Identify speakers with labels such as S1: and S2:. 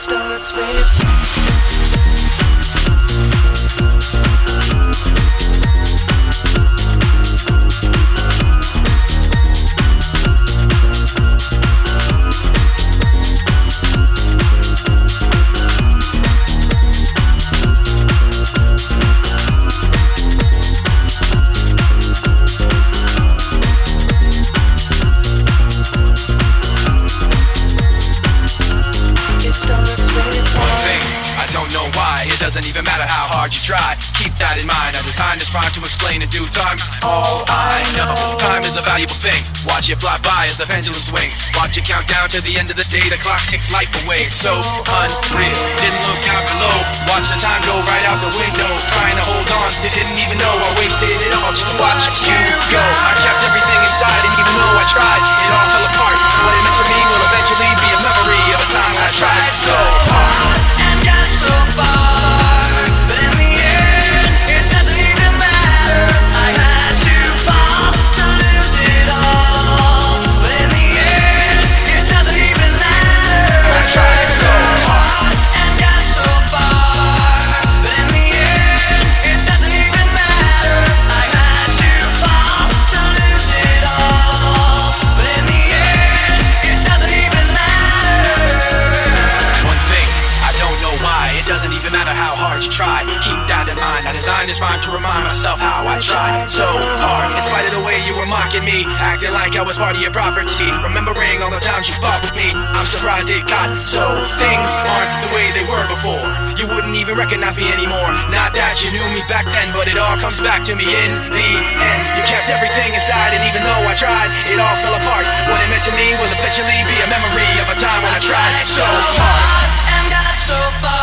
S1: starts with
S2: doesn't even matter how hard you try. Keep that in mind. I designed this rhyme to explain in due time. All I know, time is a valuable thing. Watch it fly by as the pendulum swings. Watch it count down to the end of the day. The clock takes life away. So unreal. Didn't look out below. Watch the time go right out the window. Trying to hold on, didn't even know I wasted it all just to watch you go. I kept everything inside, and even though I tried, it all fell apart. What it meant to me will eventually be a memory of a time when I tried so hard
S1: and got so far.
S2: Try, keep that in mind. I designed this rhyme to remind myself how I tried so hard. In spite of the way you were mocking me, acting like I was part of your property, remembering all the times you fought with me, I'm surprised it got so. Things aren't the way they were before. You wouldn't even recognize me anymore. Not that you knew me back then, but it all comes back to me in the end. You kept everything inside, and even though I tried, it all fell apart. What it meant to me will eventually be a memory of a time when I tried so hard
S1: and got so far.